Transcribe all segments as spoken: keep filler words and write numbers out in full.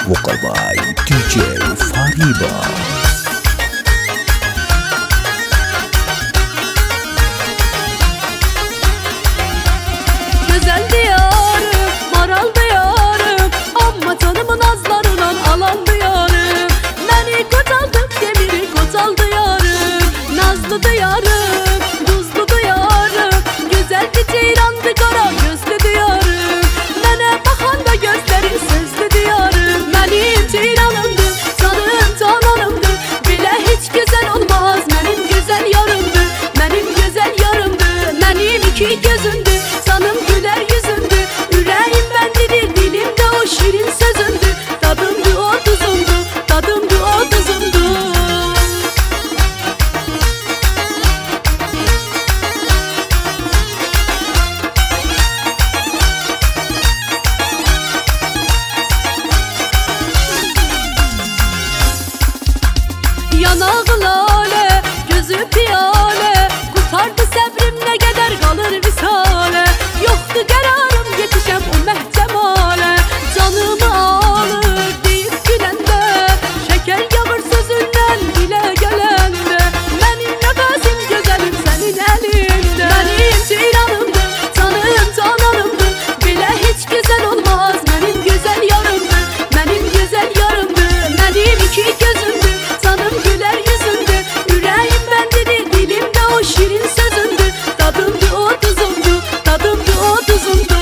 Vocal by D J Fariba. Güzel diyarım, maral diyarım, amma canımın azlarından alan diyarım. Beni kotaldım, demiri kotal diyarım. Nazlı diyarım, tuzlu diyarım, güzel bir ceyrandı, kara gözlü diyarım. Bana bakan da gözleri sözlü diyarım. Benim ceyranımdı, canım cananımdı, bile hiç güzel olmaz. Benim güzel yarımdı, benim güzel yarımdı, benim iki gözümdü, canım güler yüzündü. Yüreğim bendidir, dilimde o şirin sözündü. Tadımdı o tuzumdu, tadımdı o tuzumdu. Yanağı lale, gözü piyale, kurtardı sebrim ne kadar kalır visale. Yoktu kararım yetişem o mehcemale, canımı alır deyip gülende, şeker yağır sözünden dile gelende. Benim nefesim güzelim senin elinde, benim ceyranımdı, canım cananımdı, bile hiç güzel olmaz. Benim güzel yarımdı, benim güzel yarımdı, benim iki gözümdü, canım güler yüzündü. Yüreğim bendedir, dilimde o şirin sözündü. Tadımdı o tuzumdu, tadımdı o tuzumdu.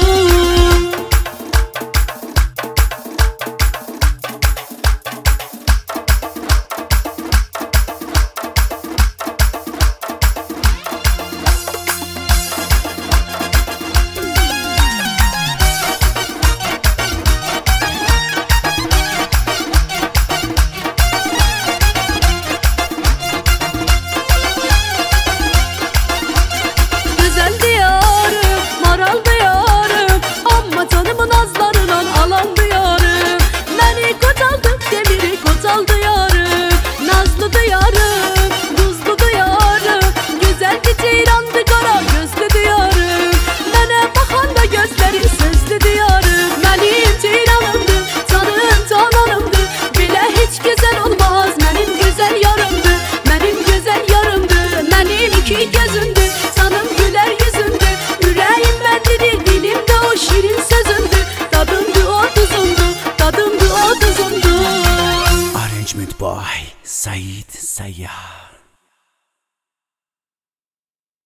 Güzel diyarım, maral diyarım, amma canımın azlarından alan diyarım. Beni kotaldım, demiri kotal diyarım. Nazlı diyarım, tuzlu diyarım, güzel bir ceyrandı, kara gözlü diyarım. Bana bakan da gözleri sözlü diyarım. Benim ceyranımdı, canım cananımdı, bile hiç güzel olmaz. Benim güzel yarımdı, benim güzel yarımdı, benim iki gözümdü, canım güler yüzündü. Yüreğim bendedir, dilimde o şirin sözündü. Tadımdı o tuzumdu, tadımdı o tuzumdu. Arrangement by Said Sayyar.